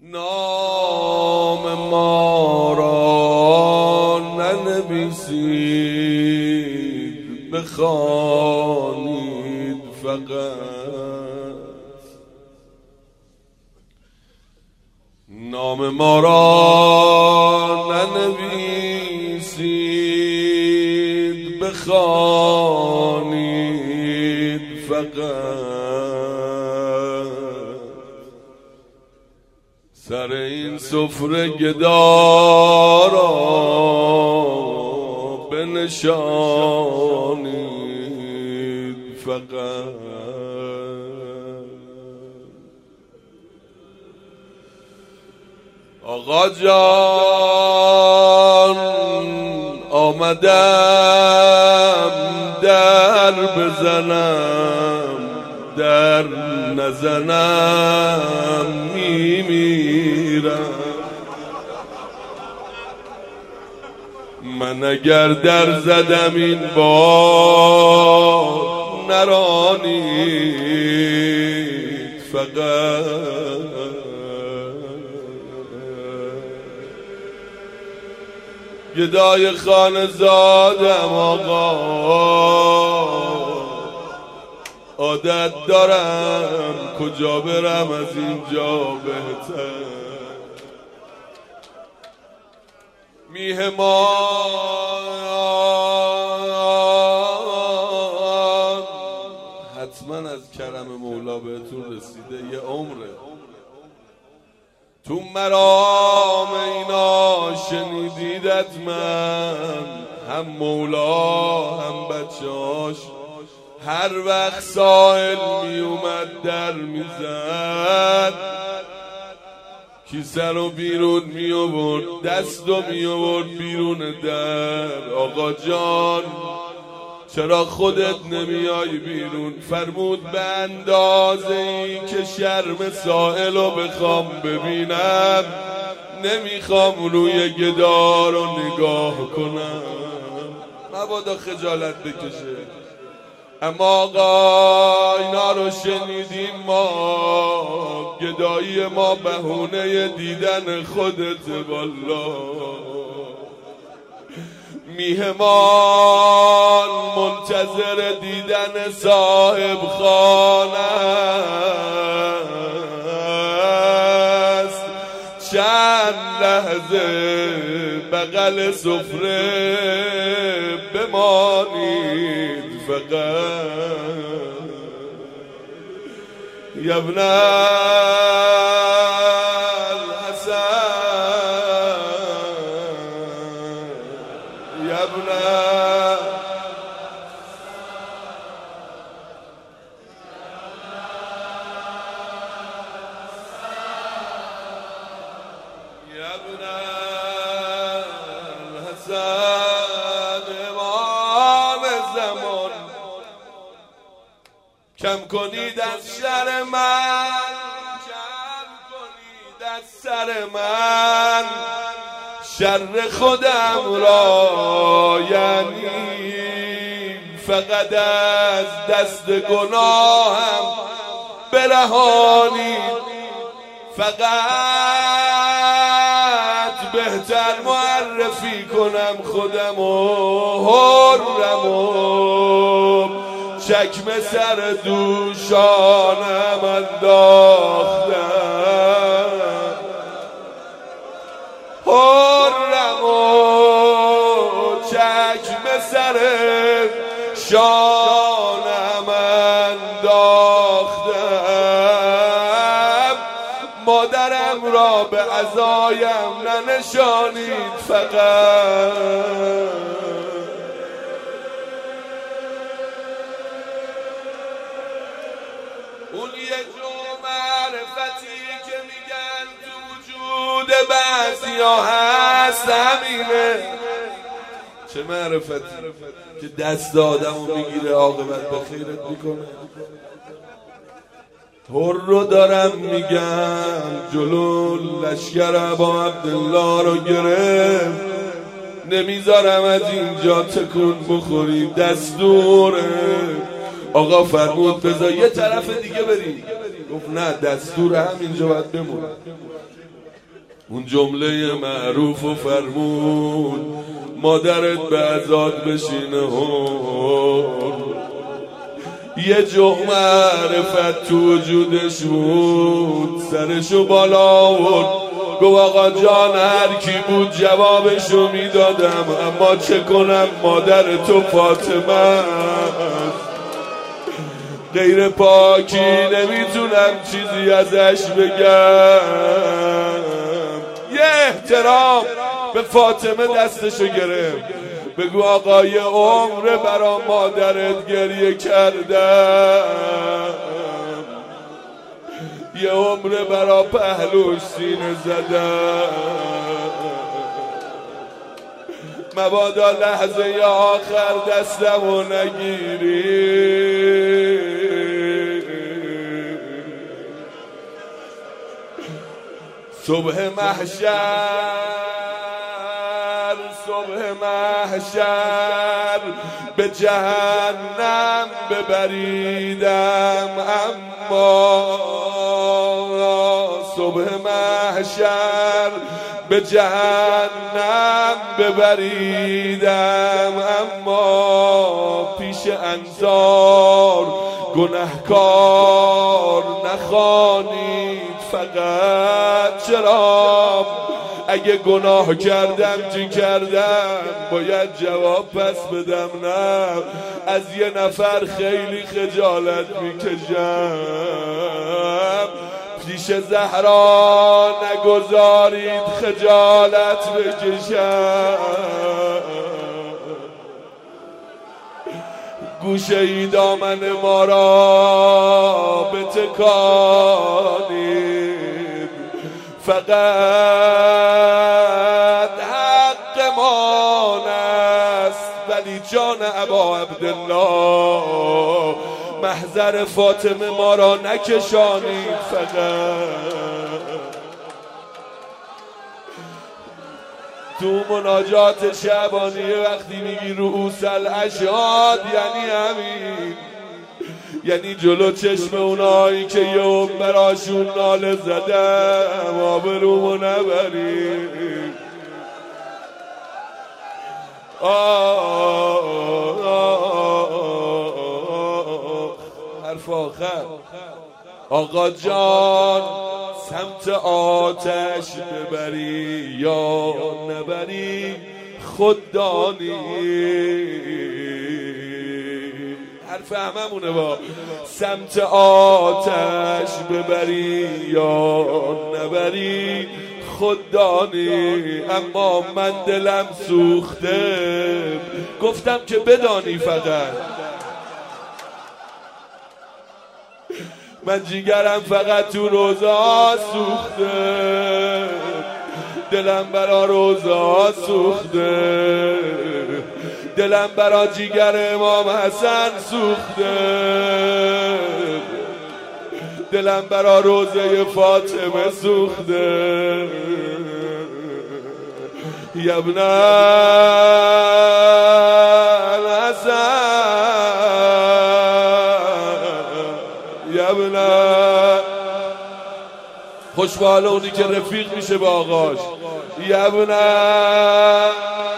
نام ما را ننویسید، بخوانید فقط. نام ما را ننویسید، بخوانید فقط. سر این سفره گدا را بنشانید فقط. آقا جان آمدم در بزنم، در نزنم میمیرم. من اگر در زدم این بار نرانید فقط. گدای خانه زادم آقا، عادت دارم کجا برم از اینجا بهتر. میهمان حتما از کرم مولا بهتون رسیده، یه عمره. تو مرام اینا شنیدید حتما، هم مولا هم بچه‌هاش هر وقت سائل می اومد در میزد، کیسه رو بیرون می آورد، دست رو می آورد بیرون در. آقا جان چرا خودت نمیای بیرون؟ فرمود به اندازه ای که شرم سائل رو بخوام ببینم، نمیخوام روی گدا رو نگاه کنم، مبادا خجالت بکشه. اما آقا اینا رو شنیدیم ما، گدایی ما بهونه دیدن خودت والا. میهمان منتظر دیدن صاحب خانه است، چند لحظه بغل سفره بمانید فقط. یا ابن کم کنید از شر من، کم کنید از سر من، شر خودم را یعنی فقط از دست گناهم برهانید. فقط بهتر معرفی کنم خودم و حرم و چکم سر دوشانم انداختم، حرم و چکم سر شانم انداختم. مادرم را به عزایم ننشانید فقط. اون یک نوع معرفتی که میگن تو وجود بعضیا هست همینه. چه معرفتی؟ که دست آدمو میگیره عاقبت به خیرت میکنه. هر رو دارم میگم جلو لشکر ابا عبدالله رو گرفت، نمیذارم از اینجا تکون بخوری، دستوره. آقا فرمود بذار یه طرف دیگه بریم، گفت نه دستور همینجا باید بمونه. اون جمله معروف و فرمود مادرت به عزاد بشینه یه جغ معرفت تو وجودش بود، سرشو بالا آورد گفت آقا جان هر کی بود جوابشو میدادم، اما چه کنم مادر تو فاطمه است، غیر پاکی نمیتونم چیزی ازش بگم. یه احترام به فاطمه دستشو گرفت، بگو آقا یه عمر برا مادرت گریه کردم، یه عمر برا پهلوش سینه زدم، مبادا لحظه آخر دستمو نگیری. صبح محشر به جهنم ببریدم، اما صبح محشر به جهنم ببریدم، اما پیش انصار گنهکار نخوانید فقط. چرا؟ اگه گناه کردم چی کردم باید جواب پس بدم؟ نه، از یه نفر خیلی خجالت میکشم، پیش زهرا نگذارید خجالت بکشم. گوشه ای دامن ما را بتکانید، فقط حقمان است، ولی جان ابا عبدالله محضر فاطمه ما را نکشانید. فقط تو مناجات شعبانیه وقتی میگی رؤوس الاشهاد یعنی همین، یعنی جلو چشم اونایی که یه براشون ناله زدم آبرومو نبریم. حرف آخر آقا جان سمت آتش ببری یا نبری خود دانی. حرف هممونه با سمت آتش ببری یا نبری خود دانی. اما من دلم سوخته گفتم که بدانی، فقط من جیگرم فقط تو روزا سوخته، دلم برا روزا سوخته، دلم برا جیگر امام حسن سوخته، دلم برا روزه فاطمه سوخته. یبن الحسن یبن، خوشبال اونی که رفیق میشه با آقاش. یبن